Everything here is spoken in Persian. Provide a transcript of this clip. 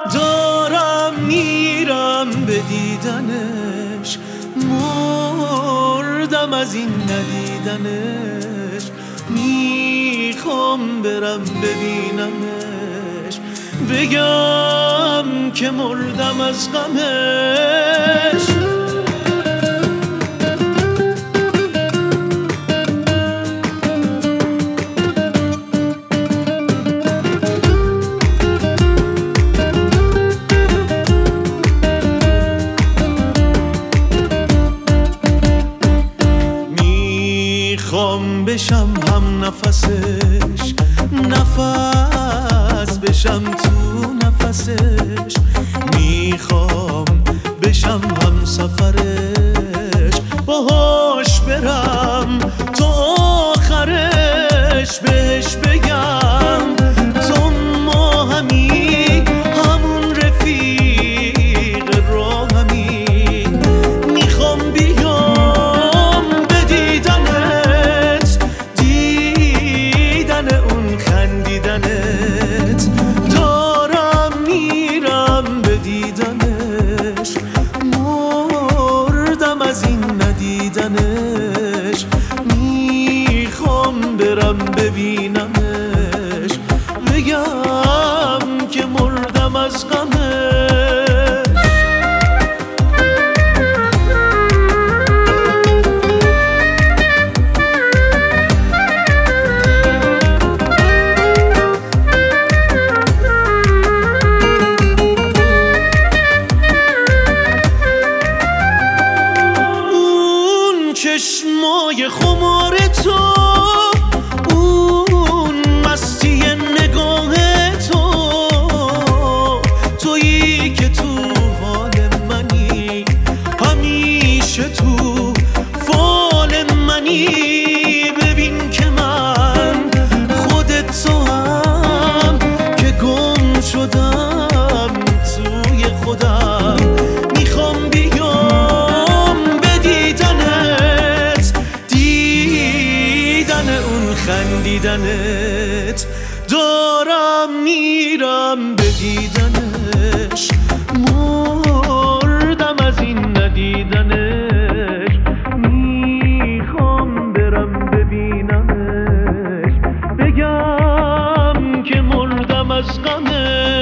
دارم میرم به دیدنش، مردم از این ندیدنش. میخوام برم ببینمش، بگم که مردم از غمش. میخوام بشم هم نفسش، نفس بشم تو نفسش. میخوام بشم هم سفرش، باهاش برم تا آخرش. بهش بگم تو ما همی، همون رفیق راهمی. میخوام بیام به دیدنت، دیدن اون خندیدنت. دارم میرم به دیدنش، مردم از این ندیدنش. میخوام برم ببینمش، بگم که مردم از غمش. چشمای خمار تو، اون مستی نگاه تو، تویی که تو حال منی، همیشه تو فال منی. ببین که من خودت تو هم، که گم شدم توی خودم. میخوام بیام به دیدنت، دیدن اون خندیدنت. دارم میرم به دیدنش، مردم از این ندیدنش. میخوام برم ببینمش، بگم که مردم از غمش.